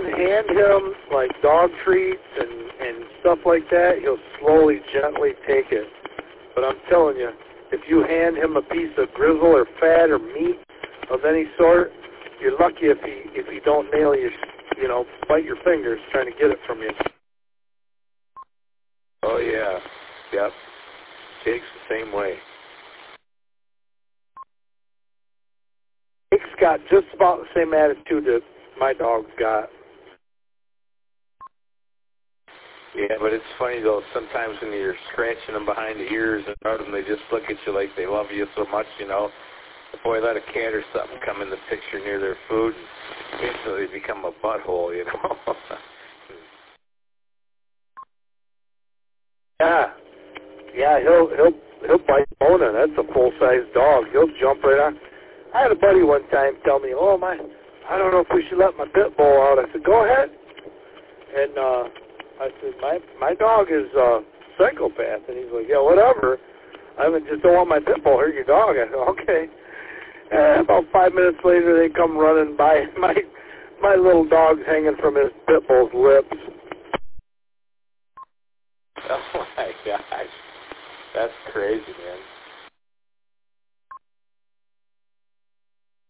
hand him like dog treats and stuff like that, he'll slowly, gently take it. But I'm telling you, if you hand him a piece of grizzle or fat or meat of any sort, you're lucky if he don't nail you, bite your fingers trying to get it from you. Oh yeah, yep. Jake's the same way. Jake's got just about the same attitude that my dog's got. Yeah, but it's funny though, sometimes when you're scratching them behind the ears and around them, they just look at you like they love you so much, Boy, let a cat or something come in the picture near their food, and instantly they become a butthole, Yeah, he'll bite Mona. That's a full-size dog. He'll jump right on. I had a buddy one time tell me, I don't know if we should let my pit bull out. I said, go ahead. And I said, my dog is a psychopath. And he's like, yeah, whatever. I just don't want my pit bull hurt your dog. I said, okay. And about 5 minutes later, they come running by. My little dog's hanging from his pit bull's lips. Oh, my gosh. That's crazy, man.